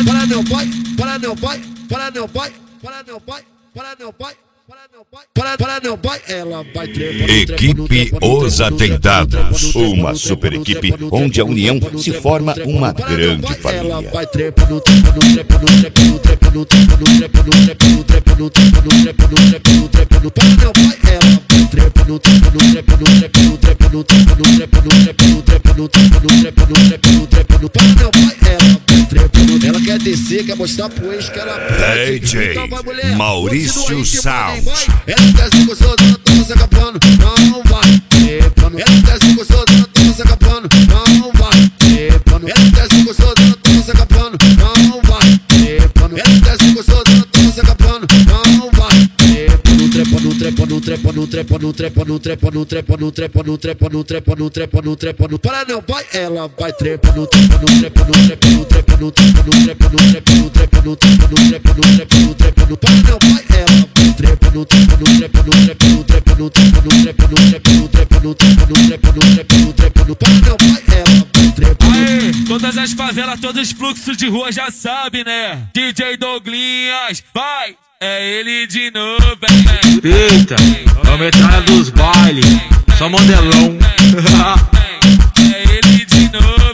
para meu pai, para meu pai, para meu pai, para meu pai, para meu pai. Para meu pai, ela vai trepa. Equipe Os Atentados, uma super equipe onde a união se forma uma grande família. Ela vai trepa no trepa, no trepa, no trepa, no trepa, no trepa, no trepa, no trepa, no trepa, no trepa, no trepa, no trepa, no trepa, no para meu pai, ela vai trepa no trepa, no trepa, no trepa, no trepa, no trepa, no trepa, no trepa, no trepa, no trepa, no trepa, no trepa, no trepa, no para meu pai, ela vai trepa no. Ela quer descer, quer mostrar pro ex que ela pode. DJ Maurício Sound. Ela desce gostoso, ela toma sacapano, não vai trepando. Ela desce gostoso, ela toma sacapano, não vai trepando. Ela desce gostoso, ela toma sacapano, não vai trepando. Ela desce gostoso, ela toma sacapano, não vai trepando. Trepa no trepa, no trepa, no trepa, no trepa, no trepa, no trepa, no trepa, no trepa, no trepa, no trepa, no para meu pai, ela vai trepa no trepa, no trepa, no trepa, no trepa, no trepa, no trepa, no trepa, no trepa, no trepa, no trepa, no trepa, no trepa, no para meu pai, ela vai trepa no trepa, no trepa, no trepa, no trepa, no trepa, no trepa, no trepa, no trepa, no trepa, no trepa, no trepa, no trepa, no para meu pai, ela vai trepa. Aê, todas as favelas, todos os fluxos de rua já sabe, né? DJ Douglinhas, vai! É ele de novo, eita, é a metralha dos bailes, só modelão. É ele de novo,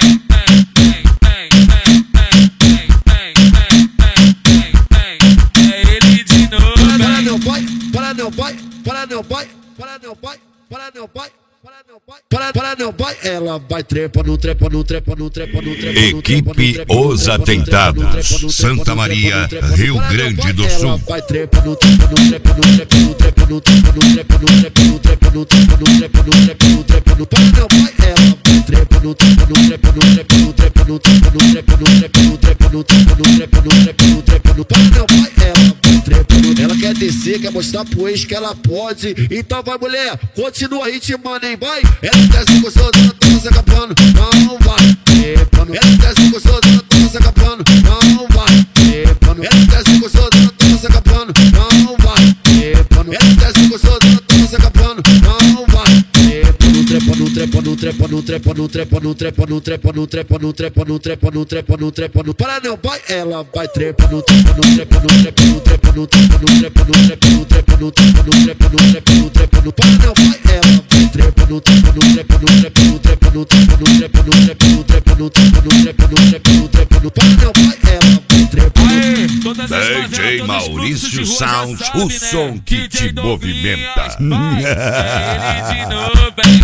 é ele de novo. Para meu pai, para meu pai, para meu pai, para meu pai, para meu pai. Para meu pai, ela vai trepa no trepa, no trepa, no trepa, no trepa. Equipe Os Atentados, Santa Maria, Rio Grande do Sul. Ela vai trepa no trepa, no trepa, no trepa, no trepa, no trepa, no trepa, no trepa, no trepa, no trepa, no trepa, no trepa, no trepa, no para meu pai, ela vai trepa no trepa, no trepa, no trepa, no trepa, no trepa, no trepa, no trepa, no trepa, no trepa, no trepa, no trepa, no trepa, no para meu pai, ela vai trepa. Ela quer descer, quer mostrar pro ex que ela pode. Então vai mulher, continua ritmando, hein, vai. Ela desce gostoso, ela toma sacapano, não vai trepando. Ela desce gostoso, ela toma sacapano, não vai trepando. Ela desce gostoso, ela toma sacapano, não vai trepando. Ela desce gostoso, ela toma sacapano, não vai trepando. Trepa no trepa, no trepa, no trepa, no trepa, no trepa, no trepa, no trepa, no trepa, no trepa, no trepa, no trepa, no para meu pai, ela vai trepa no trepa, no trepa, no trepa, no trepa, no trepa, no trepa, no trepa, no trepa, no trepa, no trepa, no trepa, no trepa, no para meu pai, ela vai trepa no trepa, no trepa, no trepa, no trepa, no trepa, no trepa, no trepa, no trepa, no trepa, no trepa, no trepa, no trepa, no para meu pai, ela vai trepa. DJ Maurício Sound, o som que te movimenta.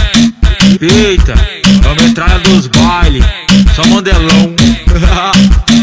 Eita, é a metralha dos bailes, só modelão.